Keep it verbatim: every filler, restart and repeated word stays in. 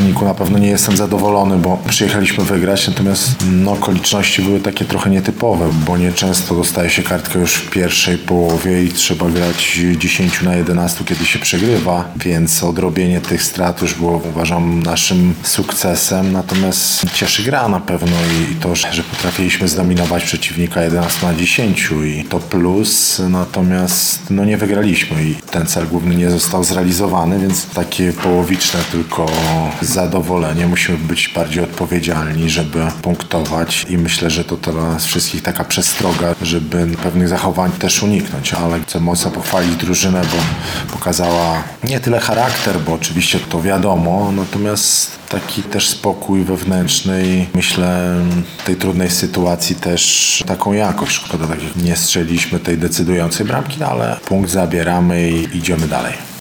wyniku na pewno nie jestem zadowolony, bo przyjechaliśmy wygrać, natomiast no, okoliczności były takie trochę nietypowe, bo nieczęsto dostaje się kartkę już w pierwszej połowie i trzeba grać dziesięć na jedenaście, kiedy się przegrywa, więc odrobienie tych strat już było, uważam, naszym sukcesem, natomiast cieszy gra na pewno i to, że potrafiliśmy zdominować przeciwnika jedenaście na dziesięć i to plus, natomiast no nie wygraliśmy i ten cel główny nie został zrealizowany, więc takie połowiczne tylko zadowolenie. Musimy być bardziej odpowiedzialni, żeby punktować i myślę, że to dla nas wszystkich taka przestroga, żeby pewnych zachowań też uniknąć, ale chcę mocno pochwalić drużynę, bo pokazała nie tyle charakter, bo oczywiście to wiadomo, natomiast taki też spokój wewnętrzny i myślę w tej trudnej sytuacji też taką jakość. Szkoda, tak jak nie strzeliliśmy tej decydującej bramki, no ale punkt zabieramy i idziemy dalej.